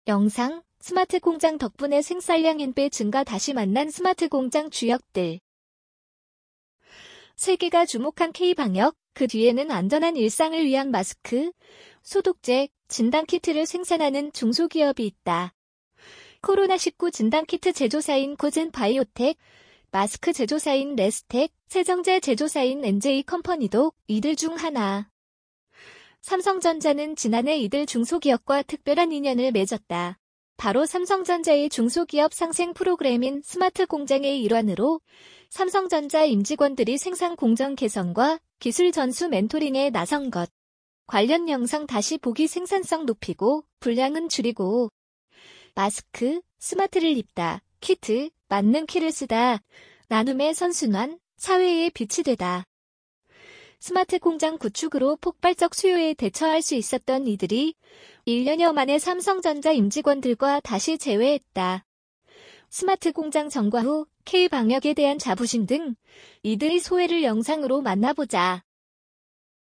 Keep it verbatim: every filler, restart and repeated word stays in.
영상, 스마트 공장 덕분에 생산량 십 배 증가. 다시 만난 스마트 공장 주역들. 세계가 주목한 K방역, 그 뒤에는 안전한 일상을 위한 마스크, 소독제, 진단키트를 생산하는 중소기업이 있다. 코로나 십구 진단키트 제조사인 코젠 바이오텍, 마스크 제조사인 레스텍, 세정제 제조사인 엔제이 컴퍼니도 이들 중 하나. 삼성전자는 지난해 이들 중소기업과 특별한 인연을 맺었다. 바로 삼성전자의 중소기업 상생 프로그램인 스마트 공장의 일환으로 삼성전자 임직원들이 생산 공정 개선과 기술 전수 멘토링에 나선 것. 관련 영상 다시 보기. 생산성 높이고 분량은 줄이고 마스크, 스마트를 입다, 키트, 맞는 키를 쓰다, 나눔의 선순환, 사회의 빛이 되다. 스마트 공장 구축으로 폭발적 수요에 대처할 수 있었던 이들이 일 년여 만에 삼성전자 임직원들과 다시 재회했다. 스마트 공장 전과 후 K방역에 대한 자부심 등 이들의 소회를 영상으로 만나보자.